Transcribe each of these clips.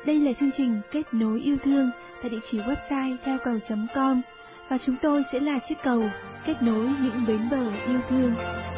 Đây là chương trình Kết nối yêu thương tại địa chỉ website theo cầu.com và chúng tôi sẽ là chiếc cầu kết nối những bến bờ yêu thương.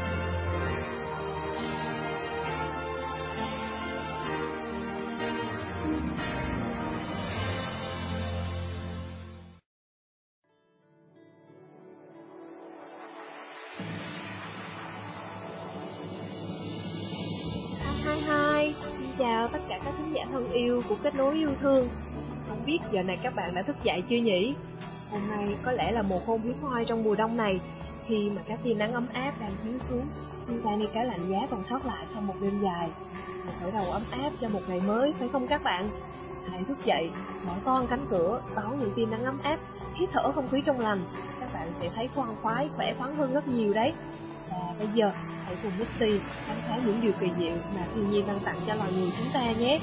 Xin chào tất cả các khán giả thân yêu của Kết nối yêu thương. Không biết giờ này các bạn đã thức dậy chưa nhỉ? Hôm nay có lẽ là một hôm hiếm hoi trong mùa đông này, khi mà các tia nắng ấm áp đang chiếu xuống, xua tan đi cái lạnh giá còn sót lại sau một đêm dài. Một khởi đầu ấm áp cho một ngày mới, phải không các bạn? Hãy thức dậy, mở toang cánh cửa, đón những tia nắng ấm áp, hít thở không khí trong lành. Các bạn sẽ thấy khoan khoái, khỏe khoắn hơn rất nhiều đấy. Và bây giờ, hãy cùng Mitty khám phá những điều kỳ diệu mà thiên nhiên đang tặng cho loài người chúng ta nhé.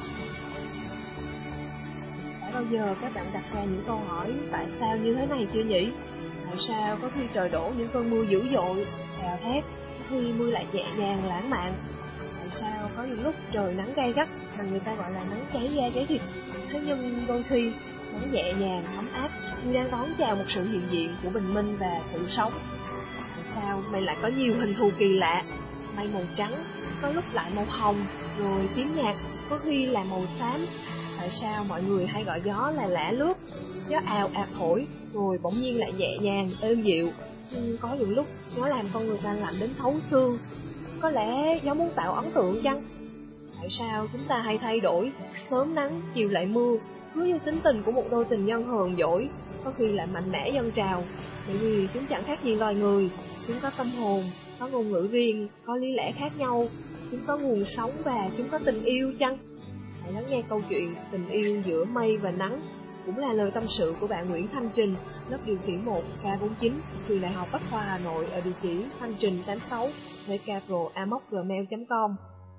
Đã bao giờ các bạn đặt ra những câu hỏi tại sao như thế này chưa nhỉ? Tại sao có khi trời đổ những cơn mưa dữ dội, gào thét, có khi mưa lại nhẹ nhàng lãng mạn? Tại sao có những lúc trời nắng gay gắt mà người ta gọi là nắng cháy da cháy thịt, thế nhưng đôi khi nắng nhẹ nhàng, ấm áp như đang đón chào một sự hiện diện của bình minh và sự sống? Tại sao mây lại có nhiều hình thù kỳ lạ? Mây màu trắng, có lúc lại màu hồng, rồi tím nhạt, có khi là màu xám. Tại sao mọi người hay gọi gió là lả lướt? Gió ào ạt thổi, rồi bỗng nhiên lại nhẹ nhàng, êm dịu. Nhưng có những lúc nó làm con người ta lạnh đến thấu xương. Có lẽ gió muốn tạo ấn tượng chăng? Tại sao chúng ta hay thay đổi, sớm nắng, chiều lại mưa, cứ như tính tình của một đôi tình nhân hờn dỗi, có khi lại mạnh mẽ dâng trào? Bởi vì chúng chẳng khác gì loài người, chúng có tâm hồn, có ngôn ngữ riêng, có lý lẽ khác nhau, chúng có nguồn sống và chúng có tình yêu chăng? Hãy lắng nghe câu chuyện Tình yêu giữa mây và nắng, cũng là lời tâm sự của bạn Nguyễn Thanh Trình, lớp điều khiển 1 K49, trường Đại học Bách khoa Hà Nội, ở địa chỉ thanh trình 86 vkpro@gmail.com.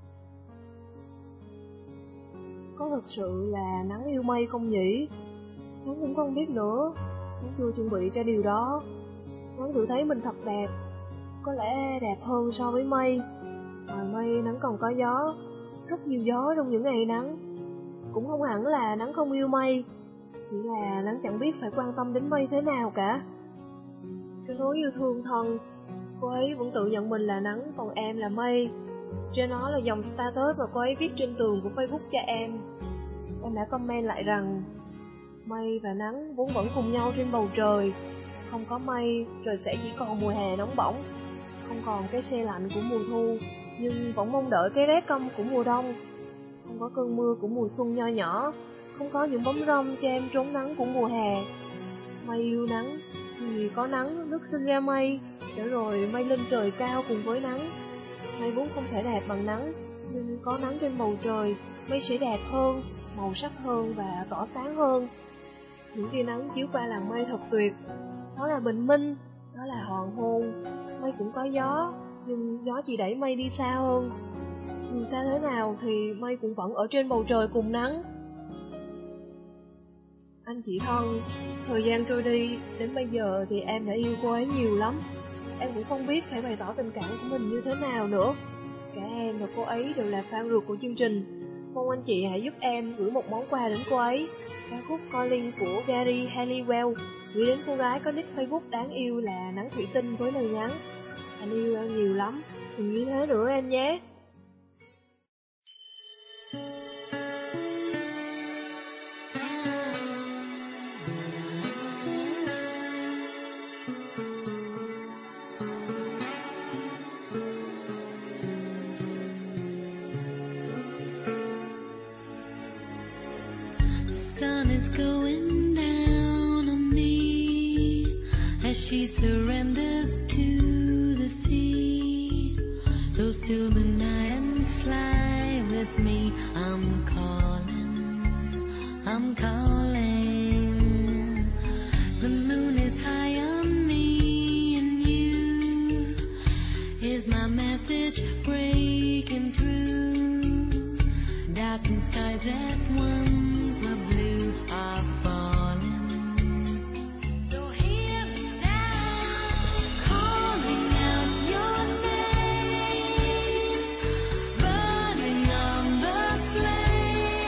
Có thực sự là nắng yêu mây không nhỉ? Nắng cũng không biết nữa, nắng chưa chuẩn bị cho điều đó. Nắng tự thấy mình thật đẹp, có lẽ đẹp hơn so với mây. Ngoài mây nắng còn có gió, rất nhiều gió trong những ngày nắng. Cũng không hẳn là nắng không yêu mây, chỉ là nắng chẳng biết phải quan tâm đến mây thế nào cả. Cái nối yêu thương thân, cô ấy vẫn tự nhận mình là nắng, còn em là mây. Trên đó là dòng status mà cô ấy viết trên tường của Facebook cho em. Em đã comment lại rằng mây và nắng vốn vẫn cùng nhau trên bầu trời. Không có mây, trời sẽ chỉ còn mùa hè nóng bỏng, không còn cái se lạnh của mùa thu, nhưng vẫn mong đợi cái rét căm của mùa đông. Không có cơn mưa của mùa xuân nho nhỏ, không có những bóng râm cho em trốn nắng của mùa hè. Mây yêu nắng, thì có nắng nước sinh ra mây, để rồi mây lên trời cao cùng với nắng. Mây vốn không thể đẹp bằng nắng, nhưng có nắng trên bầu trời, mây sẽ đẹp hơn, màu sắc hơn và tỏa sáng hơn. Những tia nắng chiếu qua làn mây thật tuyệt. Đó là bình minh, đó là hoàng hôn. Mây cũng có gió, nhưng gió chỉ đẩy mây đi xa hơn. Dù xa thế nào thì mây cũng vẫn ở trên bầu trời cùng nắng. Anh chị thân, thời gian trôi đi, đến bây giờ thì em đã yêu cô ấy nhiều lắm. Em cũng không biết phải bày tỏ tình cảm của mình như thế nào nữa. Cả em và cô ấy đều là fan ruột của chương trình. Mong anh chị hãy giúp em gửi một món quà đến cô ấy. Ca khúc Calling của Gary Halliwell gửi đến cô gái có nick Facebook đáng yêu là Nắng Thủy Tinh với lời nhắn: anh yêu em nhiều lắm, đừng như thế nữa em nhé. She surrenders to the sea. So still the night and fly with me. I'm calling. The moon is high on me and you. Is my message breaking through? Darkened skies at once are blue are falling. Flame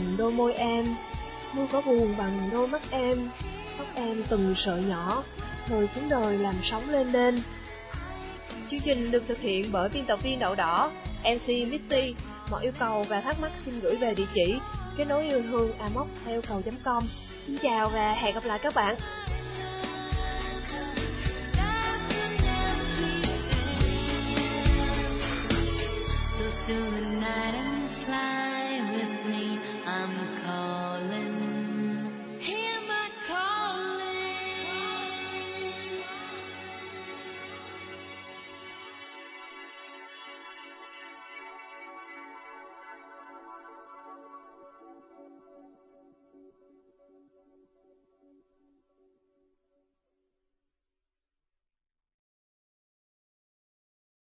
bằng đôi môi em, mưa có buồn bằng đôi mắt em, tóc em từng sợi nhỏ, rồi xuống đời làm sóng lên đên. Chương trình được thực hiện bởi biên tập viên Đậu Đỏ, MC Missy. Mọi yêu cầu và thắc mắc xin gửi về địa chỉ kết nối yêu thương amos@gmail.com. Xin chào và hẹn gặp lại các bạn.